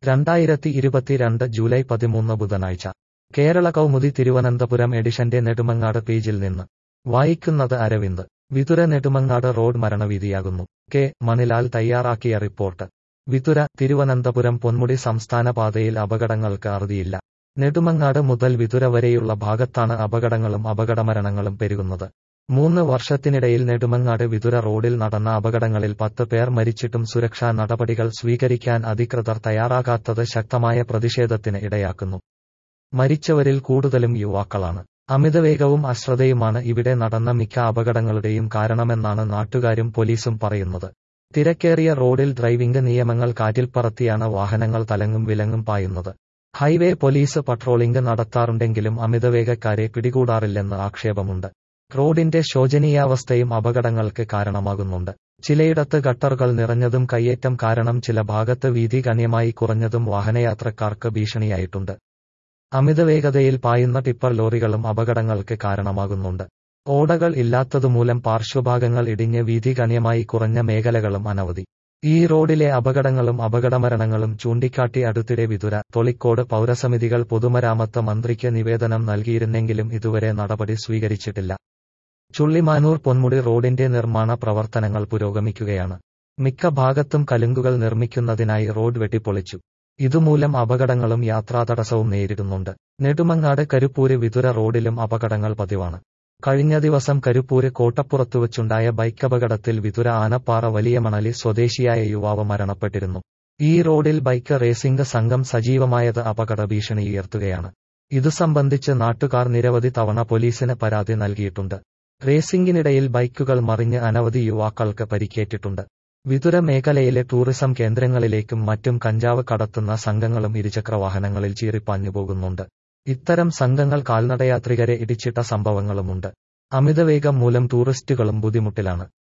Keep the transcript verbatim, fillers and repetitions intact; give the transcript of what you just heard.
രണ്ടായിരത്തി ഇരുപത്തിരണ്ട് ജൂലൈ പതിമൂന്ന് ബുധനാഴ്ച കേരള കൗമുദി തിരുവനന്തപുരം എഡിഷന്റെ നെടുമങ്ങാട് പേജിൽ നിന്ന് വായിക്കുന്നത് അരവിന്ദ്. വിതുര നെടുമങ്ങാട് റോഡ് മരണവീതിയാകുന്നു. കെ മണിലാൽ തയ്യാറാക്കിയ റിപ്പോർട്ട്. വിതുര, തിരുവനന്തപുരം പൊന്മുടി സംസ്ഥാന പാതയിൽ അപകടങ്ങൾക്ക് അറുതിയില്ല. നെടുമങ്ങാട് മുതൽ വിതുര വരെയുള്ള ഭാഗത്താണ് അപകടങ്ങളും അപകടമരണങ്ങളും പെരുകുന്നത്. മൂന്ന് വർഷത്തിനിടയിൽ നെടുമങ്ങാട് വിതുര റോഡിൽ നടന്ന അപകടങ്ങളിൽ പത്ത് പേർ മരിച്ചിട്ടും സുരക്ഷാ നടപടികൾ സ്വീകരിക്കാൻ അധികൃതർ തയ്യാറാകാത്തത് ശക്തമായ പ്രതിഷേധത്തിന് ഇടയാക്കുന്നു. മരിച്ചവരിൽ കൂടുതലും യുവാക്കളാണ്. അമിതവേഗവും അശ്രദ്ധയുമാണ് ഇവിടെ നടന്ന മിക്ക അപകടങ്ങളുടെയും കാരണമെന്നാണ് നാട്ടുകാരും പോലീസും പറയുന്നത്. തിരക്കേറിയ റോഡിൽ ഡ്രൈവിംഗ് നിയമങ്ങൾ കാറ്റിൽ പറത്തിയാണ് വാഹനങ്ങൾ തലങ്ങും വിലങ്ങും പായുന്നത്. ഹൈവേ പോലീസ് പട്രോളിംഗ് നടത്താറുണ്ടെങ്കിലും അമിതവേഗക്കാരെ പിടികൂടാറില്ലെന്ന് ആക്ഷേപമുണ്ട്. റോഡിന്റെ ശോചനീയാവസ്ഥയും അപകടങ്ങൾക്ക് കാരണമാകുന്നുണ്ട്. ചിലയിടത്ത് ഗട്ടറുകൾ നിറഞ്ഞതും കയ്യേറ്റം കാരണം ചില ഭാഗത്ത് വീതി ഗണ്യമായി കുറഞ്ഞതും വാഹനയാത്രക്കാർക്ക് ഭീഷണിയായിട്ടുണ്ട്. അമിതവേഗതയിൽ പായുന്ന ടിപ്പർ ലോറികളും അപകടങ്ങൾക്ക് കാരണമാകുന്നുണ്ട്. ഓടകൾ ഇല്ലാത്തതുമൂലം പാർശ്വഭാഗങ്ങൾ ഇടിഞ്ഞ് വീതി ഗണ്യമായി കുറഞ്ഞ മേഖലകളും അനവധി. ഈ റോഡിലെ അപകടങ്ങളും അപകടമരണങ്ങളും ചൂണ്ടിക്കാട്ടി അടുത്തിടെ വിതുര, തൊളിക്കോട് പൗരസമിതികൾ പൊതുമരാമത്ത് മന്ത്രിക്ക് നിവേദനം നൽകിയിരുന്നെങ്കിലും ഇതുവരെ നടപടി സ്വീകരിച്ചിട്ടില്ല. ചുള്ളിമാനൂർ പൊന്മുടി റോഡിന്റെ നിർമ്മാണ പ്രവർത്തനങ്ങൾ പുരോഗമിക്കുകയാണ്. മിക്ക ഭാഗത്തും കലുങ്കുകൾ നിർമ്മിക്കുന്നതിനായി റോഡ് വെട്ടിപ്പൊളിച്ചു. ഇതുമൂലം അപകടങ്ങളും യാത്രാതടസ്സവും നേരിടുന്നുണ്ട്. നെടുമങ്ങാട് കരുപ്പൂര് വിതുര റോഡിലും അപകടങ്ങൾ പതിവാണ്. കഴിഞ്ഞ ദിവസം കരുപ്പൂര് കോട്ടപ്പുറത്തുവച്ചുണ്ടായ ബൈക്കപകടത്തിൽ വിതുര ആനപ്പാറ വലിയമണലി സ്വദേശിയായ യുവാവ് മരണപ്പെട്ടിരുന്നു. ഈ റോഡിൽ ബൈക്ക് റേസിംഗ് സംഘം സജീവമായത് അപകട ഭീഷണി ഉയർത്തുകയാണ്. ഇതു സംബന്ധിച്ച് നാട്ടുകാർ നിരവധി തവണ പോലീസിന് പരാതി നൽകിയിട്ടുണ്ട്. റേസിംഗിനിടയിൽ ബൈക്കുകൾ മറിഞ്ഞ് അനവധി യുവാക്കൾക്ക് പരിക്കേറ്റിട്ടുണ്ട്. വിതുര മേഖലയിലെ ടൂറിസം കേന്ദ്രങ്ങളിലേക്കും മറ്റും കഞ്ചാവ് കടത്തുന്ന സംഘങ്ങളും ഇരുചക്രവാഹനങ്ങളിൽ ചീറിപ്പാഞ്ഞുപോകുന്നുണ്ട്. ഇത്തരം സംഘങ്ങൾ കാൽനടയാത്രികരെ ഇടിച്ചിട്ട സംഭവങ്ങളുമുണ്ട്. അമിതവേഗം മൂലം ടൂറിസ്റ്റുകളും ബുദ്ധിമുട്ടിലാണ്.